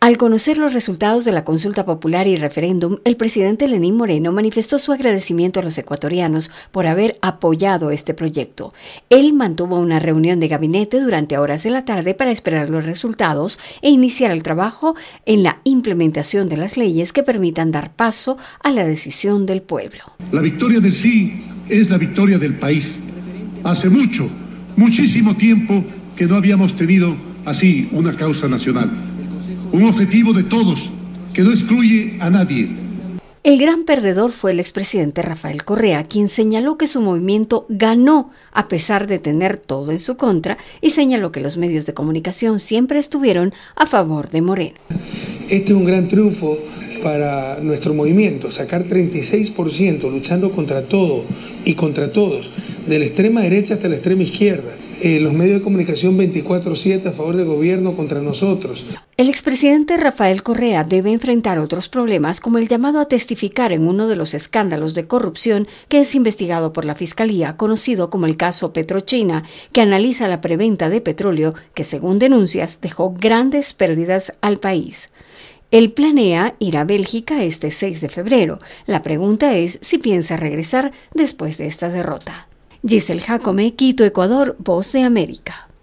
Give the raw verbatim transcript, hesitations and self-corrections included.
Al conocer los resultados de la consulta popular y referéndum, el presidente Lenín Moreno manifestó su agradecimiento a los ecuatorianos por haber apoyado este proyecto. Él mantuvo una reunión de gabinete durante horas de la tarde para esperar los resultados e iniciar el trabajo en la implementación de las leyes que permitan dar paso a la decisión del pueblo. La victoria del sí es la victoria del país. Hace mucho, muchísimo tiempo que no habíamos tenido así una causa nacional. Un objetivo de todos, que no excluye a nadie. El gran perdedor fue el expresidente Rafael Correa, quien señaló que su movimiento ganó a pesar de tener todo en su contra y señaló que los medios de comunicación siempre estuvieron a favor de Moreno. Este es un gran triunfo para nuestro movimiento, sacar treinta y seis por ciento luchando contra todo y contra todos, de la extrema derecha hasta la extrema izquierda. Eh, los medios de comunicación veinticuatro siete a favor del gobierno contra nosotros. El expresidente Rafael Correa debe enfrentar otros problemas como el llamado a testificar en uno de los escándalos de corrupción que es investigado por la Fiscalía, conocido como el caso Petrochina, que analiza la preventa de petróleo que, según denuncias, dejó grandes pérdidas al país. Él planea ir a Bélgica este seis de febrero. La pregunta es si piensa regresar después de esta derrota. Giselle Jacome, Quito, Ecuador, Voz de América.